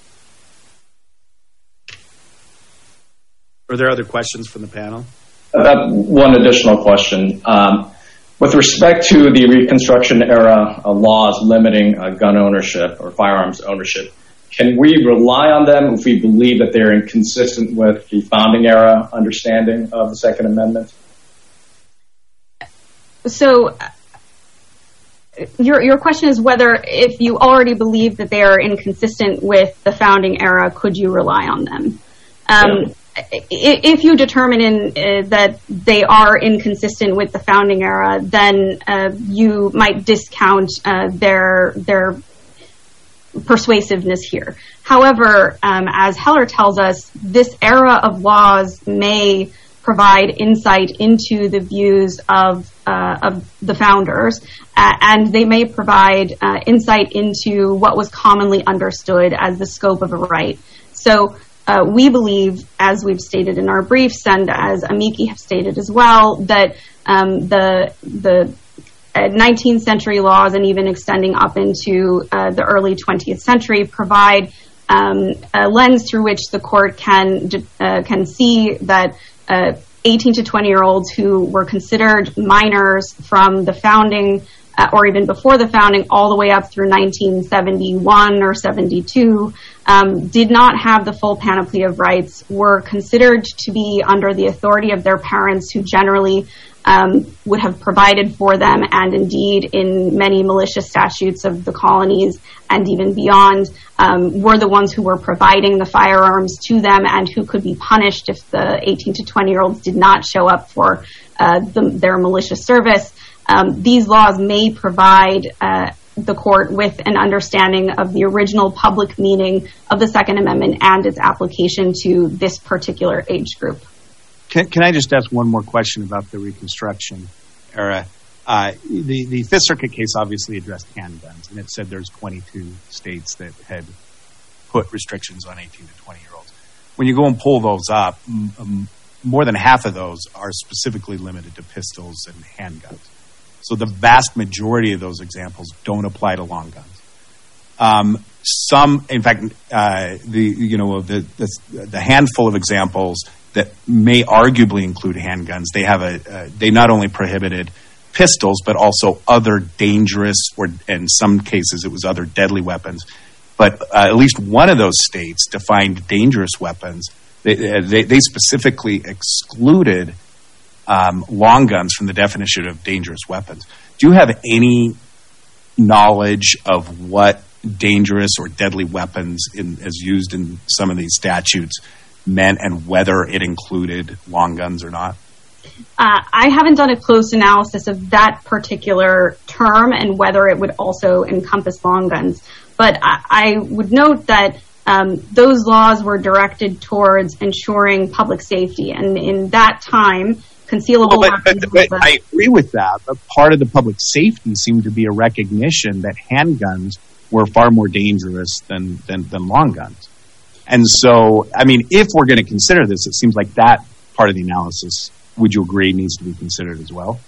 Are there other questions from the panel? One additional question. With respect to the Reconstruction era laws limiting gun ownership or firearms ownership, can we rely on them if we believe that they're inconsistent with the founding era understanding of the Second Amendment? So, your question is whether, if you already believe that they are inconsistent with the founding era, could you rely on them? If you determine that they are inconsistent with the founding era, then you might discount their persuasiveness here. However, as Heller tells us, this era of laws may provide insight into the views of the founders, and they may provide insight into what was commonly understood as the scope of a right. So, we believe, as we've stated in our briefs and as amici have stated as well, that the 19th century laws and even extending up into the early 20th century provide a lens through which the court can see that 18 to 20-year-olds who were considered minors from the founding or even before the founding all the way up through 1971 or 72 did not have the full panoply of rights, were considered to be under the authority of their parents, who generally would have provided for them, and indeed in many militia statutes of the colonies and even beyond, were the ones who were providing the firearms to them and who could be punished if the 18 to 20-year-olds did not show up for their militia service. These laws may provide the court with an understanding of the original public meaning of the Second Amendment and its application to this particular age group. Can I just ask one more question about the Reconstruction era? The Fifth Circuit case obviously addressed handguns, and it said there's 22 states that had put restrictions on 18 to 20-year-olds. When you go and pull those up, more than half of those are specifically limited to pistols and handguns. So the vast majority of those examples don't apply to long guns. Some, in fact, the handful of examples that may arguably include handguns, they not only prohibited pistols, but also other dangerous, or in some cases it was other deadly weapons. But at least one of those states defined dangerous weapons. They specifically excluded long guns from the definition of dangerous weapons. Do you have any knowledge of what dangerous or deadly weapons as used in some of these statutes meant, and whether it included long guns or not? I haven't done a close analysis of that particular term and whether it would also encompass long guns. But I would note that those laws were directed towards ensuring public safety. And in that time, concealable weapons... But I agree with that. But part of the public safety seemed to be a recognition that handguns were far more dangerous than long guns. And so, I mean, if we're going to consider this, it seems like that part of the analysis, would you agree, needs to be considered as well?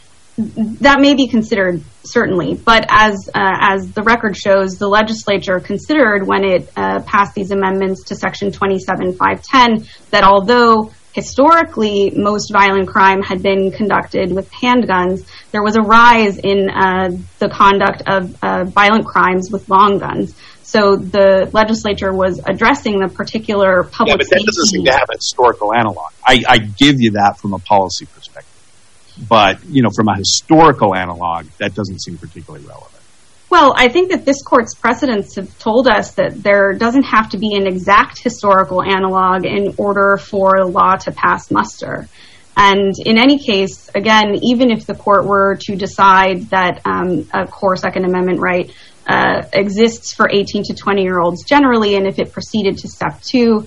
That may be considered, certainly. But as the record shows, the legislature considered when it passed these amendments to Section 27.510 that although historically most violent crime had been conducted with handguns, there was a rise in the conduct of violent crimes with long guns. So the legislature was addressing the particular public safety. Yeah, but that doesn't seem to have a historical analog. I give you that from a policy perspective. But, from a historical analog, that doesn't seem particularly relevant. Well, I think that this court's precedents have told us that there doesn't have to be an exact historical analog in order for a law to pass muster. And in any case, again, even if the court were to decide that a core Second Amendment right exists for 18 to 20-year-olds generally, and if it proceeded to step 2,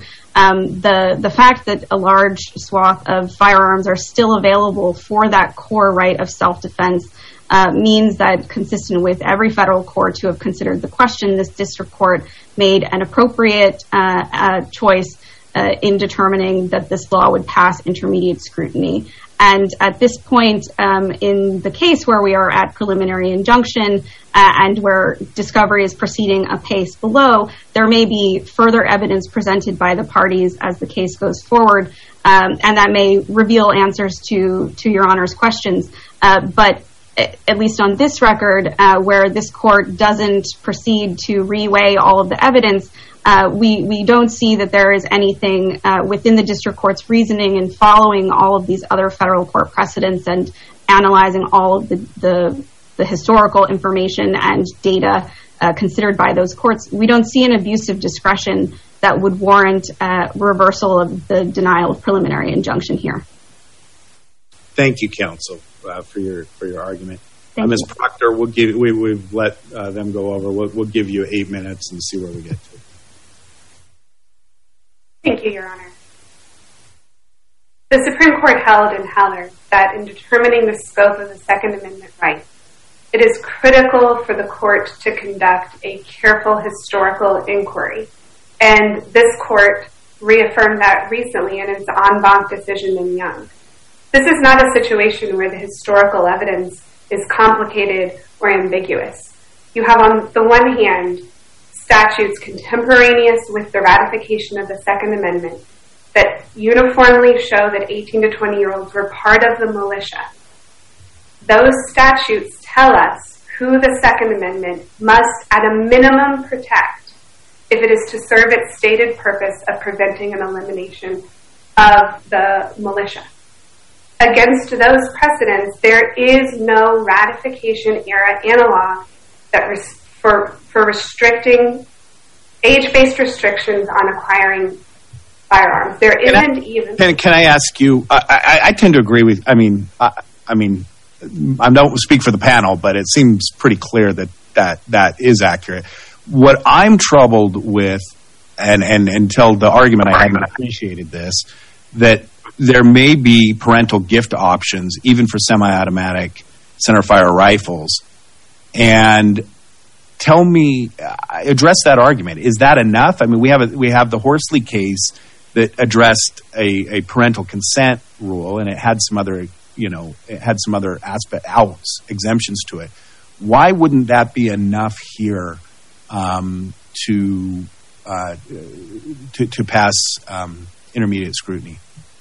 the fact that a large swath of firearms are still available for that core right of self-defense means that, consistent with every federal court to have considered the question, this district court made an appropriate choice in determining that this law would pass intermediate scrutiny. And at this point in the case where we are at preliminary injunction and where discovery is proceeding apace below, there may be further evidence presented by the parties as the case goes forward, and that may reveal answers to Your Honor's questions. But at least on this record, where this court doesn't proceed to reweigh all of the evidence, we don't see that there is anything within the district court's reasoning in following all of these other federal court precedents and analyzing all of the historical information and data considered by those courts. We don't see an abuse of discretion that would warrant reversal of the denial of preliminary injunction here. Thank you, counsel, for your argument. Ms. Proctor, we've let them go over. We'll give you 8 minutes and see where we get to. Thank you, Your Honor. The Supreme Court held in Heller that in determining the scope of the Second Amendment right, it is critical for the court to conduct a careful historical inquiry. And this court reaffirmed that recently in its en banc decision in Young. This is not a situation where the historical evidence is complicated or ambiguous. You have, on the one hand, statutes contemporaneous with the ratification of the Second Amendment that uniformly show that 18 to 20-year-olds were part of the militia. Those statutes tell us who the Second Amendment must, at a minimum, protect. if it is to serve its stated purpose of preventing an elimination of the militia. Against those precedents, there is no ratification era analog that for restricting age-based restrictions on acquiring firearms. There isn't even. Can I ask you? I tend to agree with. I mean, I don't speak for the panel, but it seems pretty clear that is accurate. What I'm troubled with, and until the argument I hadn't appreciated this, that there may be parental gift options even for semi-automatic centerfire rifles. And tell me, address that argument. Is that enough? I mean, we have the Horsley case that addressed a parental consent rule, and it had some other exemptions to it. Why wouldn't that be enough here to pass intermediate scrutiny?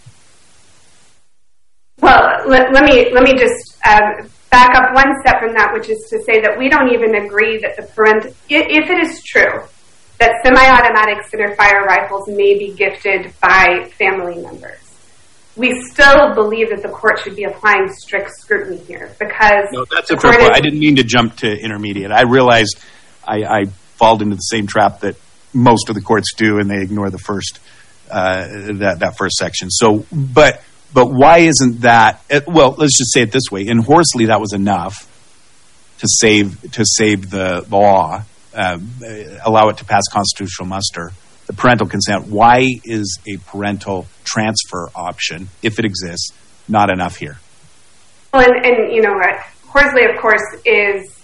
Well, let me just back up one step from that, which is to say that we don't even agree that if it is true that semi-automatic centerfire rifles may be gifted by family members, we still believe that the court should be applying strict scrutiny here because no, that's a fair point. I didn't mean to jump to intermediate. I realized I fall into the same trap that most of the courts do, and they ignore the first that first section. So, but why isn't that? Well, let's just say it this way: in Horsley, that was enough to save the law, allow it to pass constitutional muster. The parental consent. Why is a parental transfer option, if it exists, not enough here? Well, and you know what, Horsley, of course, is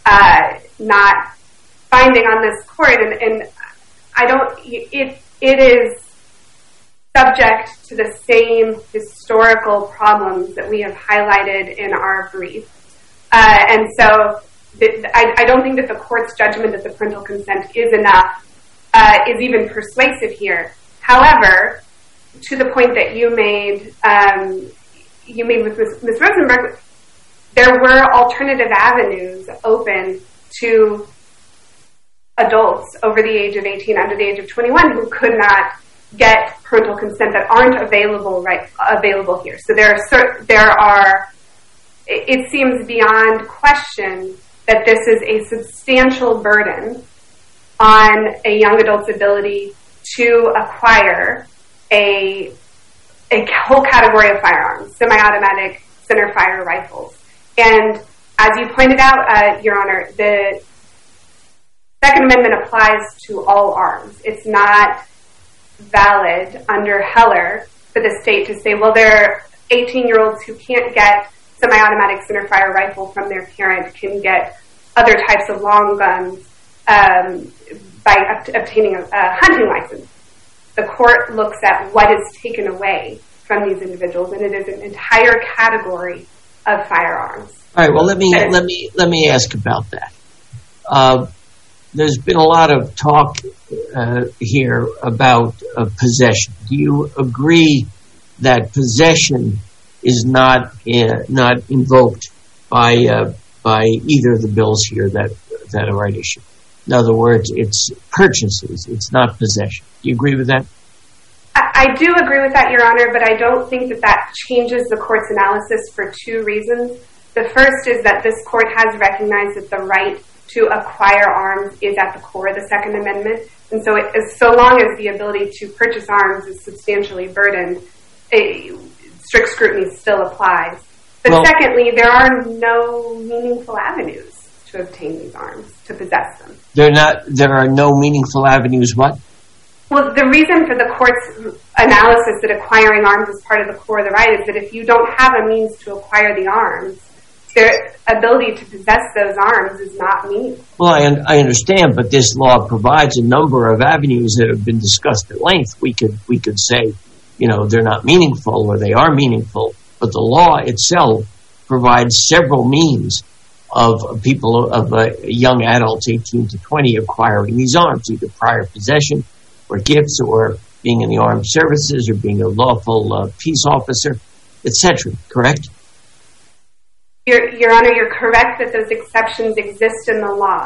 not binding on this court, and I don't. It is subject to the same historical problems that we have highlighted in our brief, and so I don't think that the court's judgment that the parental consent is enough is even persuasive here. However, to the point that you made with Ms. Rosenberg, there were alternative avenues open to adults over the age of 18, under the age of 21, who could not get parental consent that aren't available here. So there are. It seems beyond question that this is a substantial burden on a young adult's ability to acquire a whole category of firearms, semi-automatic centerfire rifles. And as you pointed out, Your Honor, the Second Amendment applies to all arms. It's not valid under Heller for the state to say, well, there are 18-year-olds who can't get semi-automatic centerfire rifle from their parent can get other types of long guns by obtaining a hunting license. The court looks at what is taken away from these individuals, and it is an entire category of firearms. All right. Well, let me ask about that. There's been a lot of talk here about possession. Do you agree that possession is not invoked by either of the bills here that are at issue? In other words, it's purchases. It's not possession. Do you agree with that? I do agree with that, Your Honor, but I don't think that changes the court's analysis for two reasons. The first is that this court has recognized that the right to acquire arms is at the core of the Second Amendment. And so so long as the ability to purchase arms is substantially burdened, strict scrutiny still applies. But secondly, there are no meaningful avenues to obtain these arms, to possess them. There are no meaningful avenues what? Well, the reason for the court's analysis that acquiring arms is part of the core of the right is that if you don't have a means to acquire the arms, their ability to possess those arms is not meaningful. Well, I understand, but this law provides a number of avenues that have been discussed at length. We could say, they're not meaningful or they are meaningful, but the law itself provides several means of a young adults 18 to 20 acquiring these arms, either prior possession or gifts or being in the armed services or being a lawful peace officer, etc. Correct? Your Honor, you're correct that those exceptions exist in the law.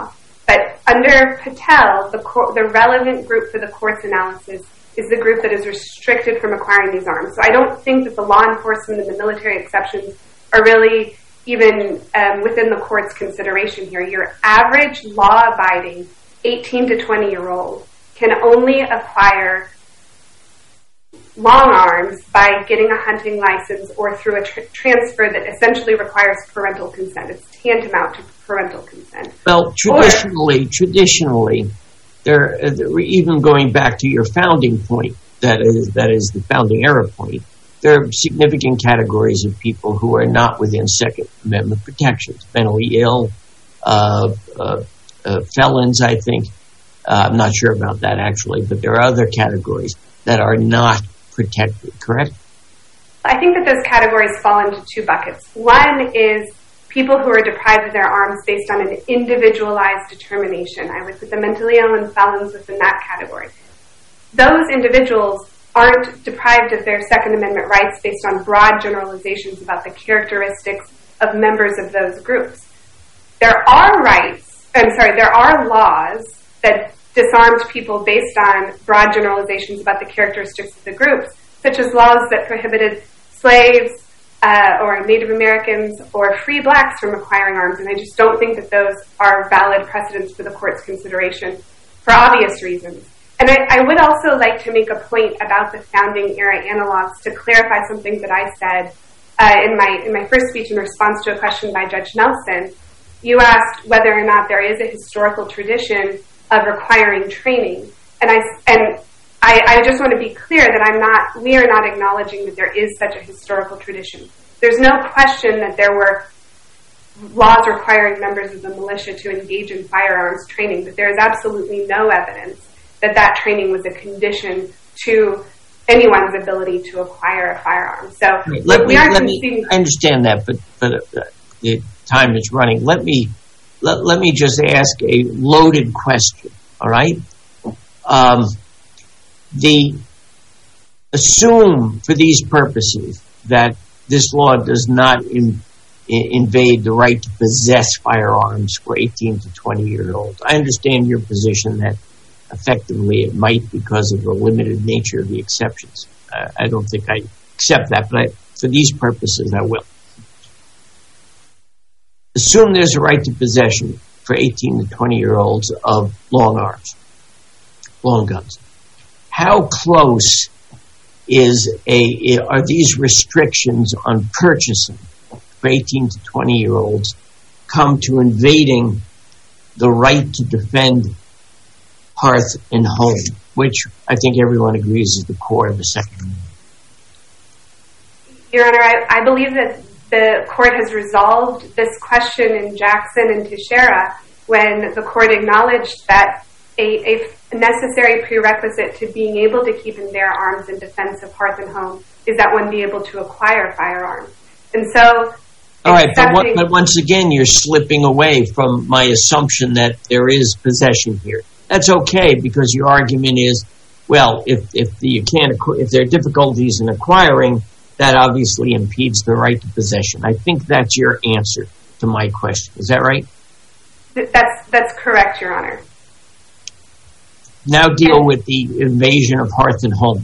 But under Patel, the relevant group for the court's analysis is the group that is restricted from acquiring these arms. So I don't think that the law enforcement and the military exceptions are really even within the court's consideration here. Your average law-abiding 18 to 20-year-old can only acquire long arms by getting a hunting license or through a transfer that essentially requires parental consent. It's tantamount to parental consent. Well, traditionally, there, even going back to your founding point, that is the founding era point, there are significant categories of people who are not within Second Amendment protections. Mentally ill, felons, I think. I'm not sure about that, actually, but there are other categories that are not protected, correct? I think that those categories fall into two buckets. One is people who are deprived of their arms based on an individualized determination. I would put the mentally ill and felons within that category. Those individuals aren't deprived of their Second Amendment rights based on broad generalizations about the characteristics of members of those groups. There are laws that disarmed people based on broad generalizations about the characteristics of the groups, such as laws that prohibited slaves or Native Americans or free blacks from acquiring arms, and I just don't think that those are valid precedents for the court's consideration for obvious reasons. And I would also like to make a point about the founding era analogs to clarify something that I said in my first speech in response to a question by Judge Nelson. You asked whether or not there is a historical tradition of requiring training, and I just want to be clear that we are not acknowledging that there is such a historical tradition. There's no question that there were laws requiring members of the militia to engage in firearms training, but there is absolutely no evidence that training was a condition to anyone's ability to acquire a firearm. So I understand that, but the time is running. Let me just ask a loaded question. All right. Assume for these purposes that this law does not invade the right to possess firearms for 18 to 20-year-olds. I understand your position that effectively it might because of the limited nature of the exceptions. I don't think I accept that, but for these purposes, I will. Assume there's a right to possession for 18 to 20-year-olds of long arms, long guns. How close are these restrictions on purchasing for 18 to 20-year-olds come to invading the right to defend hearth and home, which I think everyone agrees is the core of the Second Amendment? Your Honor, I believe that the court has resolved this question in Jackson and Teixeira when the court acknowledged that a necessary prerequisite to being able to keep and bear arms in defense of hearth and home is that one be able to acquire firearms. And so... All right, but once again, you're slipping away from my assumption that there is possession here. That's okay, because your argument is, well, if there are difficulties in acquiring, that obviously impedes the right to possession. I think that's your answer to my question. Is that right? That's correct, Your Honor. Now deal with the invasion of hearth and home.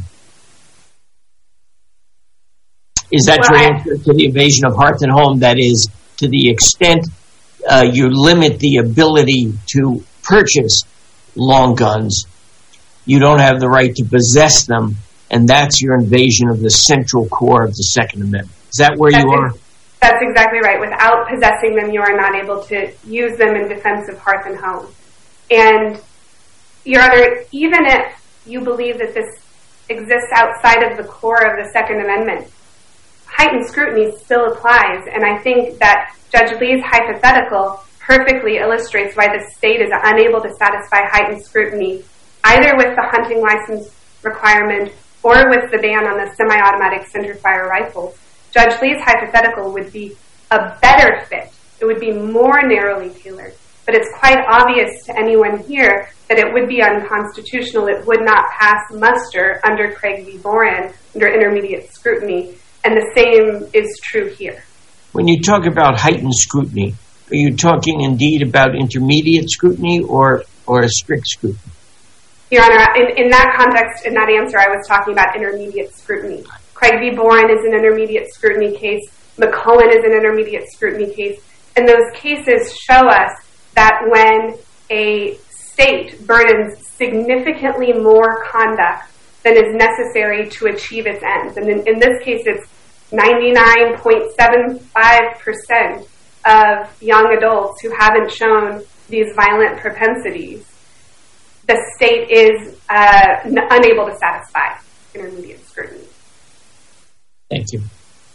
Is that your answer to the invasion of hearth and home? That is, to the extent you limit the ability to purchase long guns, you don't have the right to possess them, and that's your invasion of the central core of the Second Amendment. Is that where you are? That's exactly right. Without possessing them, you are not able to use them in defense of hearth and home. And, Your Honor, even if you believe that this exists outside of the core of the Second Amendment, heightened scrutiny still applies, and I think that Judge Lee's hypothetical perfectly illustrates why the state is unable to satisfy heightened scrutiny, either with the hunting license requirement or with the ban on the semi-automatic centerfire rifles. Judge Lee's hypothetical would be a better fit. It would be more narrowly tailored. But it's quite obvious to anyone here that it would be unconstitutional. It would not pass muster under Craig v. Boren, under intermediate scrutiny. And the same is true here. When you talk about heightened scrutiny, Are you talking indeed about intermediate scrutiny or a strict scrutiny? Your Honor, in that context, in that answer, I was talking about intermediate scrutiny. Craig v. Boren is an intermediate scrutiny case. McCullen is an intermediate scrutiny case. And those cases show us that when a state burdens significantly more conduct than is necessary to achieve its ends, and in this case it's 99.75% of young adults who haven't shown these violent propensities, the state is unable to satisfy intermediate scrutiny. Thank you.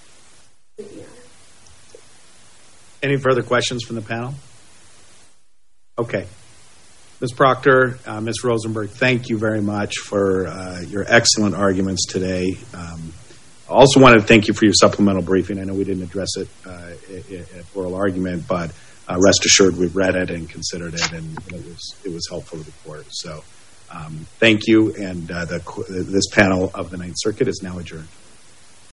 Any further questions from the panel? Okay. Ms. Proctor, Ms. Rosenberg, thank you very much for your excellent arguments today. I also wanted to thank you for your supplemental briefing. I know we didn't address it at oral argument, but rest assured we've read it and considered it, and it was helpful to the court. So thank you, and this panel of the Ninth Circuit is now adjourned.